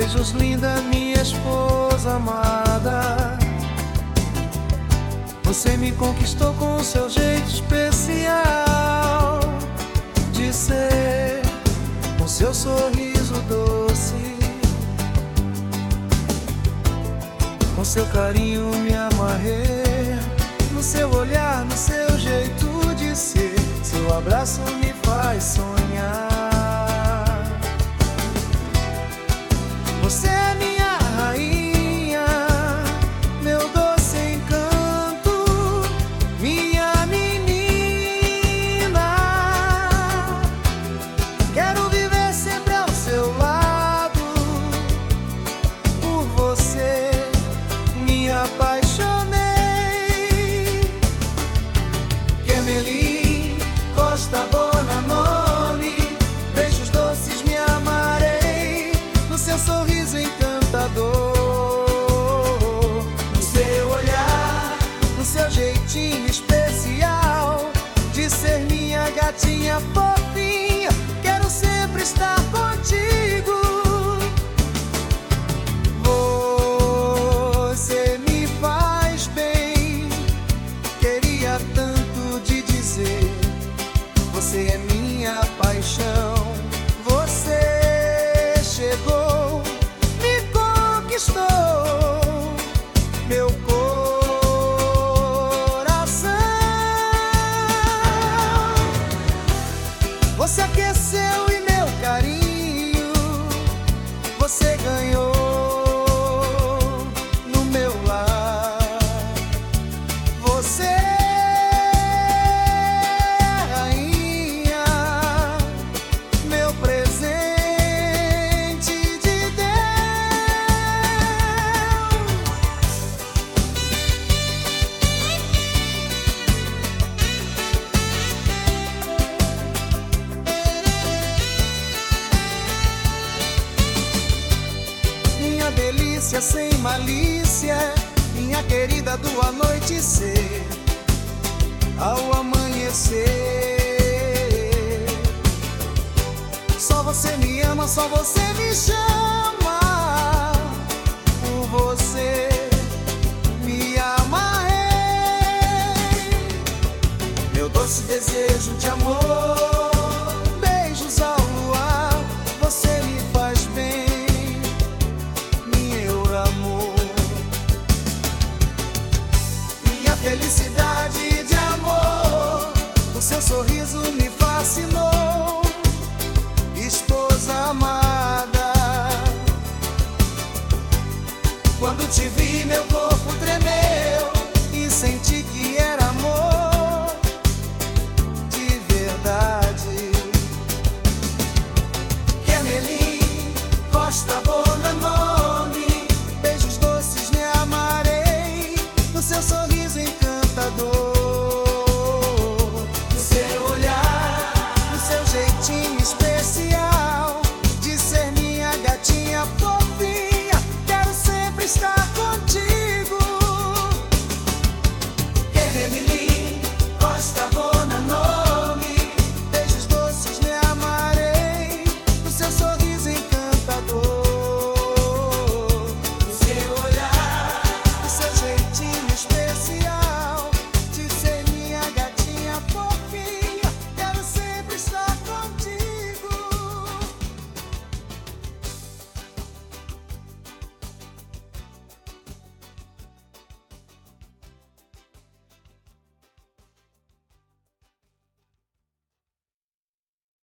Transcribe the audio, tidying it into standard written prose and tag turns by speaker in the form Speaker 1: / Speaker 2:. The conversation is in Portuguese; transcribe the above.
Speaker 1: Beijos, linda, minha esposa amada. Você me conquistou com o seu jeito especial de ser, com seu sorriso doce, com seu carinho me amarrei, no seu olhar, no seu jeito de ser. Seu abraço me faz sonhar. Você é minha rainha, meu doce encanto, minha menina. Quero viver sempre ao seu lado. Por você me apaixonei. Gemelli, Costa Bonanone, beijos doces me amarei, no seu sorriso encantador, no seu olhar, no seu jeitinho especial de ser minha gatinha fofinha. Quero sempre estar contigo. Você me faz bem, queria tanto te dizer. Você é minha paixão. Você chegou, me conquistou, meu coração. Você aqueceu e meu carinho você ganhou no meu lar. Você delícia sem malícia, minha querida do anoitecer ao amanhecer. Só você me ama, só você me chama. Por você me amarrei. Meu doce desejo de amor